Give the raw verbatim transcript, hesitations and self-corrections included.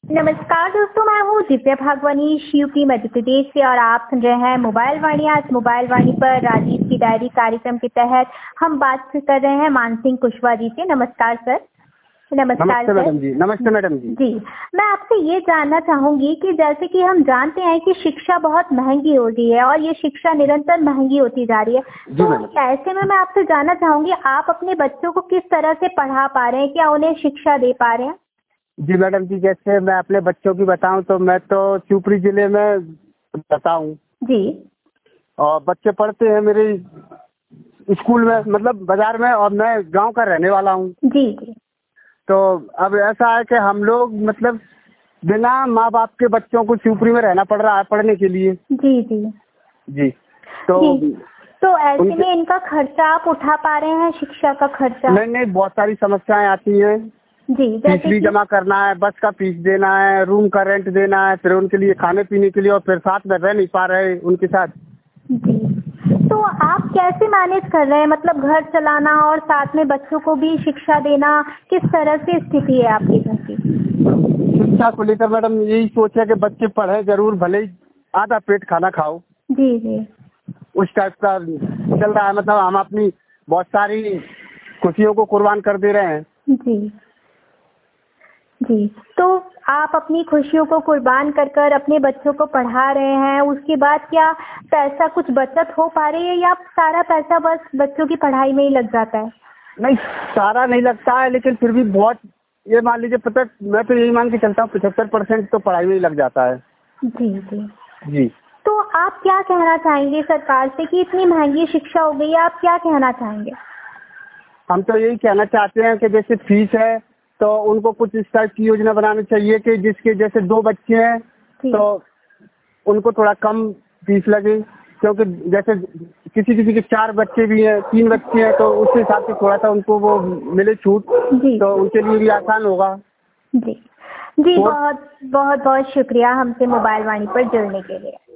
नमस्कार दोस्तों, मैं हूँ दिव्या भागवानी यूपी मध्य प्रदेश से और आप सुन रहे हैं मोबाइल वाणी। आज मोबाइल वाणी पर राजीव की डायरी कार्यक्रम के तहत हम बात कर रहे हैं मानसिंह कुशवाहा जी से। नमस्कार सर। नमस्कार नमस्ते मैडम जी। नमस्ते मैडम जी। जी, मैं आपसे ये जानना चाहूंगी कि जैसे कि हम जानते हैं कि शिक्षा बहुत महंगी हो रही है और ये शिक्षा निरंतर महंगी होती जा रही है, तो ऐसे में मैं आपसे जानना चाहूंगी आप अपने बच्चों को किस तरह से पढ़ा पा रहे हैं, क्या उन्हें शिक्षा दे पा रहे हैं? जी मैडम जी, जैसे मैं अपने बच्चों की बताऊं तो मैं तो शिवपुरी जिले में रहता हूँ जी। और बच्चे पढ़ते हैं मेरे स्कूल में, मतलब बाजार में, और मैं गांव का रहने वाला हूँ। जी जी। तो अब ऐसा है कि हम लोग मतलब बिना माँ बाप के बच्चों को शिवपुरी में रहना पड़ रहा है पढ़ने के लिए। जी जी जी। तो जी। तो ऐसे में इनका खर्चा आप उठा पा रहे हैं, शिक्षा का खर्चा? नहीं नहीं, बहुत सारी समस्याएं आती हैं। जी, फीस भी जमा करना है, बस का फीस देना है, रूम का रेंट देना है, फिर उनके लिए खाने पीने के लिए, और फिर साथ में रह नहीं पा रहे उनके साथ। जी। तो आप कैसे मैनेज कर रहे हैं, मतलब घर चलाना और साथ में बच्चों को भी शिक्षा देना, किस तरह से स्थिति है आपके घर की? शिक्षा को लेकर मैडम यही सोच है कि बच्चे पढ़े जरूर, भले ही आधा पेट खाना खाओ। जी जी। उस टाइप का चल रहा है, मतलब हम अपनी बहुत सारी खुशियों को कुर्बान कर दे रहे हैं। जी जी। तो आप अपनी खुशियों को कुर्बान कर कर अपने बच्चों को पढ़ा रहे हैं, उसके बाद क्या पैसा कुछ बचत हो पा रही है या सारा पैसा बस बच्चों की पढ़ाई में ही लग जाता है? नहीं, सारा नहीं लगता है, लेकिन फिर भी बहुत, ये मान लीजिए पता, मैं तो यही मान के चलता हूँ पचहत्तर परसेंट तो पढ़ाई में ही लग जाता है। जी जी जी। तो आप क्या कहना चाहेंगे सरकार से कि इतनी महंगी शिक्षा हो गई है, आप क्या कहना चाहेंगे? हम तो यही कहना चाहते हैं कि जैसे फीस है तो उनको कुछ इस टाइप की योजना बनानी चाहिए कि जिसके जैसे दो बच्चे हैं तो उनको थोड़ा कम फीस लगे, क्योंकि जैसे किसी किसी के चार बच्चे भी हैं, तीन बच्चे हैं, तो उस हिसाब से थोड़ा सा उनको वो मिले छूट, तो उनके लिए भी आसान होगा। जी जी। बहुत बहुत बहुत शुक्रिया हमसे मोबाइल वाणी पर जुड़ने के लिए।